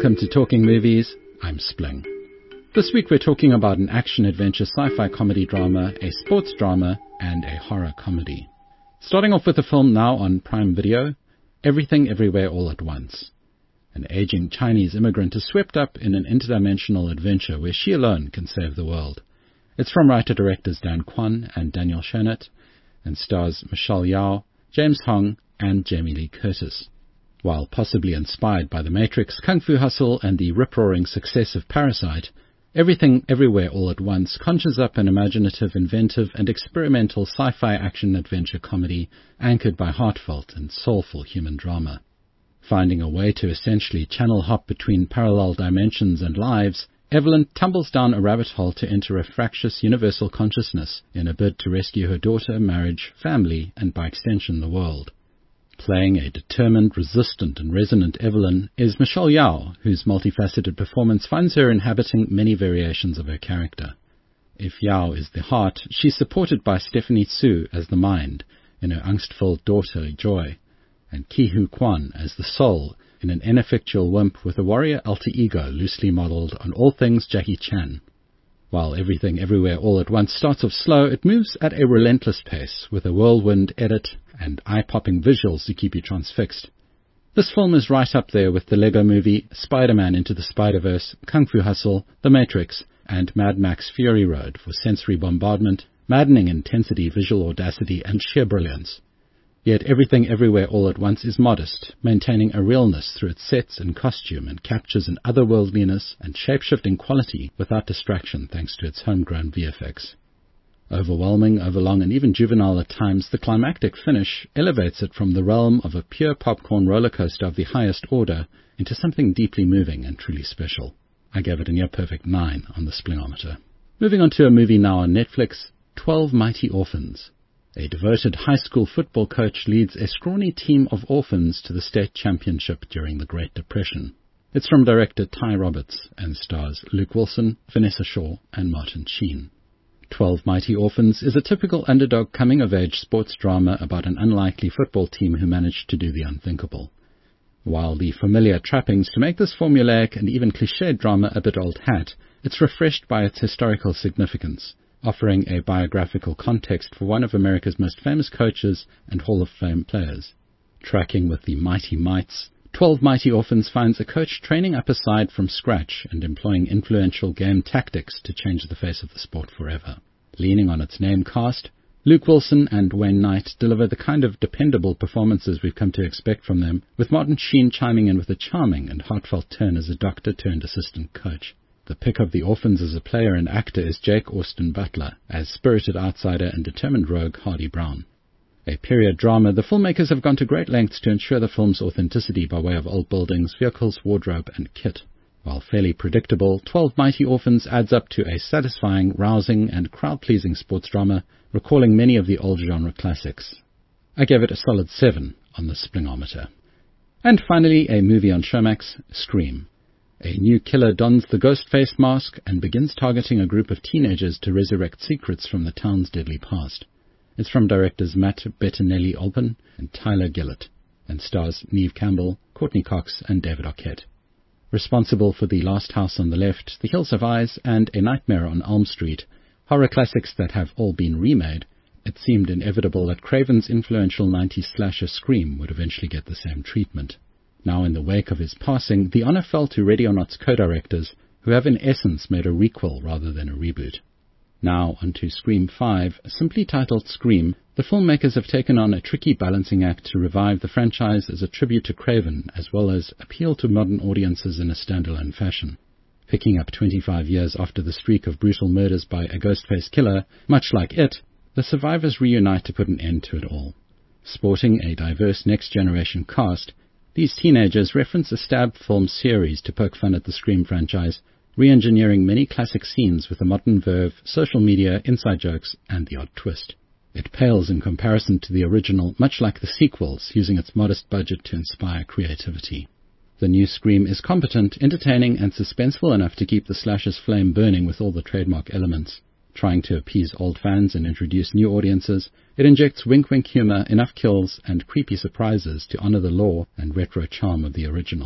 welcome to Talking Movies. I'm Spling. This week we're talking about an action-adventure sci-fi comedy drama, a sports drama, and a horror comedy. Starting off with a film now on Prime Video, Everything Everywhere All at Once. An aging Chinese immigrant is swept up in an interdimensional adventure where she alone can save the world. It's from writer-directors Dan Kwan and Daniel Schoenert, and stars Michelle Yeoh, James Hong, and Jamie Lee Curtis. While possibly inspired by The Matrix, Kung Fu Hustle, and the rip-roaring success of Parasite, Everything Everywhere All at Once conjures up an imaginative, inventive, and experimental sci-fi action-adventure comedy anchored by heartfelt and soulful human drama. Finding a way to essentially channel-hop between parallel dimensions and lives, Evelyn tumbles down a rabbit hole to enter a fractious universal consciousness in a bid to rescue her daughter, marriage, family, and by extension the world. Playing a determined, resistant, and resonant Evelyn is Michelle Yeoh, whose multifaceted performance finds her inhabiting many variations of her character. If Yeoh is the heart, she's supported by Stephanie Hsu as the mind, in her angst-filled daughter Joy, and Ki-Hu Kwan as the soul, in an ineffectual wimp with a warrior alter ego loosely modelled on all things Jackie Chan. While Everything Everywhere All at Once starts off slow, it moves at a relentless pace, with a whirlwind edit and eye-popping visuals to keep you transfixed. This film is right up there with the Lego Movie, Spider-Man Into the Spider-Verse, Kung Fu Hustle, The Matrix, and Mad Max Fury Road for sensory bombardment, maddening intensity, visual audacity, and sheer brilliance. Yet Everything Everywhere All at Once is modest, maintaining a realness through its sets and costume, and captures an otherworldliness and shape-shifting quality without distraction thanks to its homegrown VFX. Overwhelming, overlong, and even juvenile at times, the climactic finish elevates it from the realm of a pure popcorn roller coaster of the highest order into something deeply moving and truly special. I gave it a near-perfect 9 on the Splingometer. Moving on to a movie now on Netflix, 12 Mighty Orphans. A devoted high school football coach leads a scrawny team of orphans to the state championship during the Great Depression. It's from director Ty Roberts and stars Luke Wilson, Vanessa Shaw, and Martin Sheen. 12 Mighty Orphans is a typical underdog coming-of-age sports drama about an unlikely football team who managed to do the unthinkable. While the familiar trappings to make this formulaic and even cliched drama a bit old hat, it's refreshed by its historical significance, offering a biographical context for one of America's most famous coaches and Hall of Fame players. Tracking with the Mighty Mites, 12 Mighty Orphans finds a coach training up a side from scratch and employing influential game tactics to change the face of the sport forever. Leaning on its name cast, Luke Wilson and Wayne Knight deliver the kind of dependable performances we've come to expect from them, with Martin Sheen chiming in with a charming and heartfelt turn as a doctor-turned-assistant coach. The pick of the orphans as a player and actor is Jake Austin Butler, as spirited outsider and determined rogue Hardy Brown. A period drama, the filmmakers have gone to great lengths to ensure the film's authenticity by way of old buildings, vehicles, wardrobe, and kit. While fairly predictable, 12 Mighty Orphans adds up to a satisfying, rousing, and crowd-pleasing sports drama, recalling many of the old genre classics. I gave it a solid 7 on the Splingometer. And finally, a movie on Showmax, Scream. A new killer dons the ghost face mask and begins targeting a group of teenagers to resurrect secrets from the town's deadly past. It's from directors Matt Bettinelli-Olpin and Tyler Gillett, and stars Neve Campbell, Courtney Cox, and David Arquette. Responsible for The Last House on the Left, The Hills Have Eyes, and A Nightmare on Elm Street, horror classics that have all been remade, it seemed inevitable that Craven's influential 90s slasher Scream would eventually get the same treatment. Now in the wake of his passing, the honor fell to Ready or Not's co-directors, who have in essence made a requel rather than a reboot. Now onto Scream 5, simply titled Scream, the filmmakers have taken on a tricky balancing act to revive the franchise as a tribute to Craven, as well as appeal to modern audiences in a standalone fashion. Picking up 25 years after the streak of brutal murders by a ghost-faced killer, much like It, the survivors reunite to put an end to it all. Sporting a diverse next-generation cast, these teenagers reference a stab film series to poke fun at the Scream franchise, re-engineering many classic scenes with a modern verve, social media, inside jokes, and the odd twist. It pales in comparison to the original, much like the sequels, using its modest budget to inspire creativity. The new Scream is competent, entertaining, and suspenseful enough to keep the slasher's flame burning with all the trademark elements. Trying to appease old fans and introduce new audiences, it injects wink-wink humor, enough kills, and creepy surprises to honor the lore and retro charm of the original.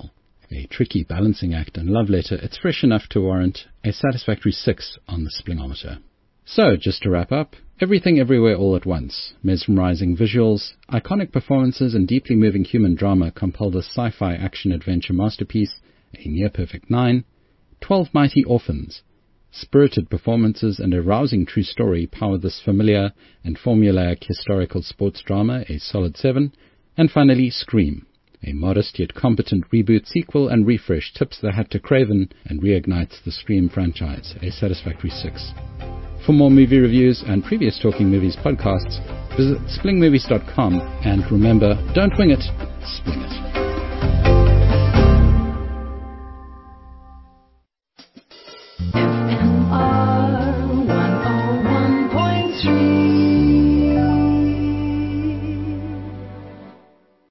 A tricky balancing act and love letter, it's fresh enough to warrant a satisfactory 6 on the Splingometer. So, just to wrap up, Everything Everywhere All at Once, mesmerizing visuals, iconic performances and deeply moving human drama compile this sci-fi action-adventure masterpiece, a near-perfect 9. 12 Mighty Orphans, spirited performances and a rousing true story power this familiar and formulaic historical sports drama, a solid 7. And finally, Scream, a modest yet competent reboot, sequel and refresh tips the hat to Craven and reignites the Scream franchise, a satisfactory 6. For more movie reviews and previous Talking Movies podcasts, visit splingmovies.com, and remember, don't wing it, spling it.